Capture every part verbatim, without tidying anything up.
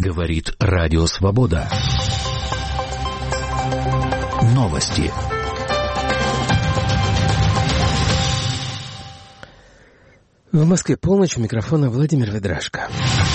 Говорит Радио Свобода. Новости. В Москве полночь, у микрофона Владимир Ведрашко.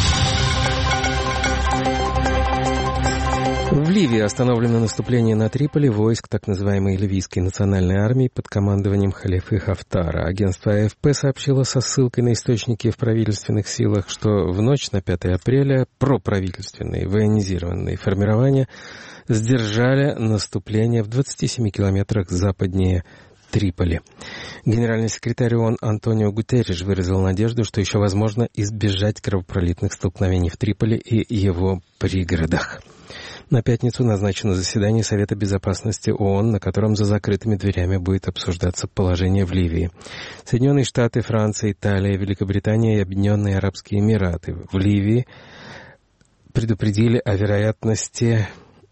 В Ливии остановлено наступление на Триполи войск так называемой ливийской национальной армии под командованием халифы Хафтара. Агентство А Эф Пэ сообщило со ссылкой на источники в правительственных силах, что в ночь на пятое апреля проправительственные военизированные формирования сдержали наступление в двадцати семи километрах западнее Триполи. Генеральный секретарь ООН Антонио Гутерриш выразил надежду, что еще возможно избежать кровопролитных столкновений в Триполи и его пригородах. На пятницу назначено заседание Совета Безопасности ООН, на котором за закрытыми дверями будет обсуждаться положение в Ливии. Соединенные Штаты, Франция, Италия, Великобритания и Объединенные Арабские Эмираты в Ливии предупредили о вероятности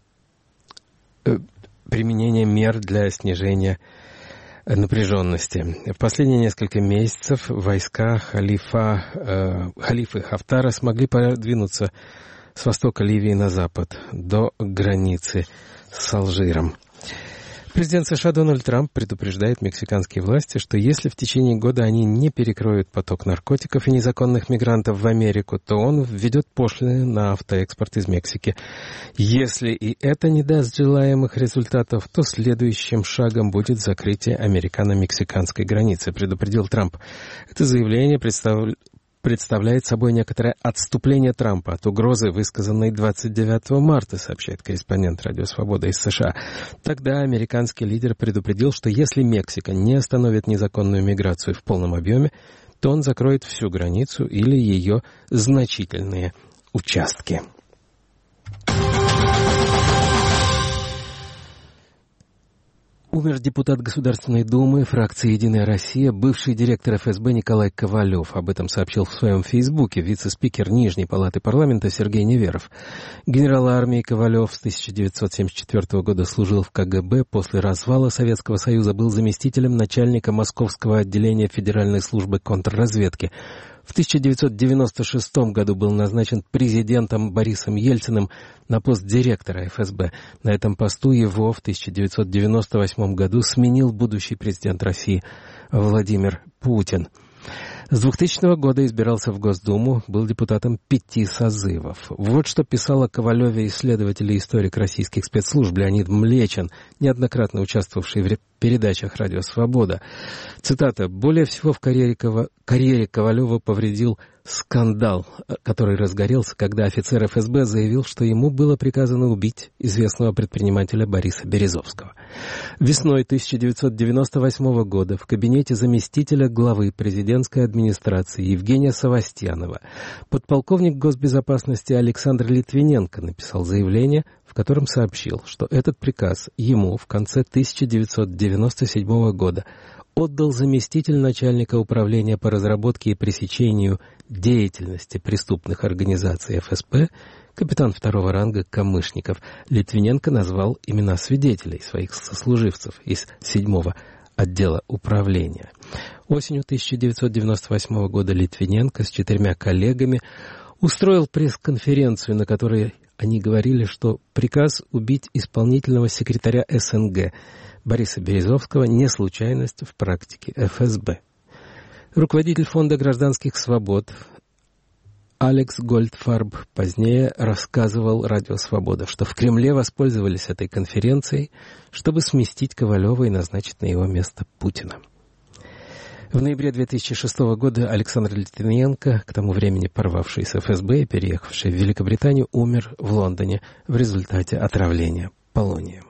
применения мер для снижения напряженности. В последние несколько месяцев войска халифа, э, халифы Хафтара смогли продвинуться с востока Ливии на запад, до границы с Алжиром. Президент США Дональд Трамп предупреждает мексиканские власти, что если в течение года они не перекроют поток наркотиков и незаконных мигрантов в Америку, то он введет пошлины на автоэкспорт из Мексики. Если и это не даст желаемых результатов, то следующим шагом будет закрытие американо-мексиканской границы, предупредил Трамп. Это заявление представляет представляет собой некоторое отступление Трампа от угрозы, высказанной двадцать девятого марта, сообщает корреспондент Радио Свобода из США. Тогда американский лидер предупредил, что если Мексика не остановит незаконную миграцию в полном объеме, то он закроет всю границу или ее значительные участки. Умер депутат Государственной Думы фракции «Единая Россия», бывший директор Эф Эс Бэ Николай Ковалев. Об этом сообщил в своем фейсбуке вице-спикер Нижней палаты парламента Сергей Неверов. Генерал армии Ковалев с тысяча девятьсот семьдесят четвёртого года служил в Ка Гэ Бэ. После развала Советского Союза был заместителем начальника Московского отделения Федеральной службы контрразведки. В тысяча девятьсот девяносто шестом году был назначен президентом Борисом Ельциным на пост директора Эф Эс Бэ. На этом посту его в тысяча девятьсот девяносто восьмом году сменил будущий президент России Владимир Путин. С двухтысячного года избирался в Госдуму, был депутатом пяти созывов. Вот что писал о Ковалеве исследователь и историк российских спецслужб Леонид Млечин, неоднократно участвовавший в передачах «Радио Свобода». Цитата. «Более всего в карьере, Кова... карьере Ковалева повредил скандал, который разгорелся, когда офицер Эф Эс Бэ заявил, что ему было приказано убить известного предпринимателя Бориса Березовского. Весной тысяча девятьсот девяносто восьмого года в кабинете заместителя главы президентской администрации Евгения Савастьянова подполковник госбезопасности Александр Литвиненко написал заявление, в котором сообщил, что этот приказ ему в конце тысяча девятьсот девяносто седьмого года отдал заместитель начальника управления по разработке и пресечению деятельности преступных организаций Эф Эс Бэ, капитан второго ранга Камышников. Литвиненко назвал имена свидетелей своих сослуживцев из седьмого отдела управления. Осенью тысяча девятьсот девяносто восьмого года Литвиненко с четырьмя коллегами устроил пресс-конференцию, на которой они говорили, что приказ убить исполнительного секретаря Эс Эн Гэ Бориса Березовского не случайность в практике Эф Эс Бэ. Руководитель Фонда гражданских свобод Алекс Гольдфарб позднее рассказывал Радио Свобода, что в Кремле воспользовались этой конференцией, чтобы сместить Ковалева и назначить на его место Путина. В ноябре две тысячи шестого года Александр Литвиненко, к тому времени порвавший с Эф Эс Бэ и переехавший в Великобританию, умер в Лондоне в результате отравления полонием.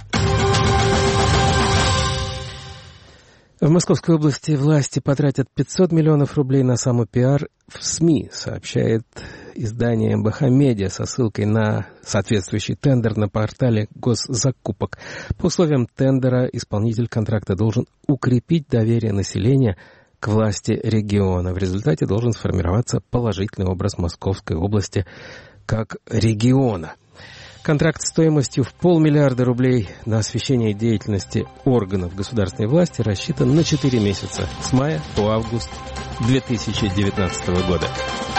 В Московской области власти потратят пятьсот миллионов рублей на самопиар в СМИ, сообщает издание Эм Бэ Ха Медиа со ссылкой на соответствующий тендер на портале госзакупок. По условиям тендера исполнитель контракта должен укрепить доверие населения к власти региона. В результате должен сформироваться положительный образ Московской области как региона. Контракт стоимостью в полмиллиарда рублей на освещение деятельности органов государственной власти рассчитан на четыре месяца, с мая по август две тысячи девятнадцатого года.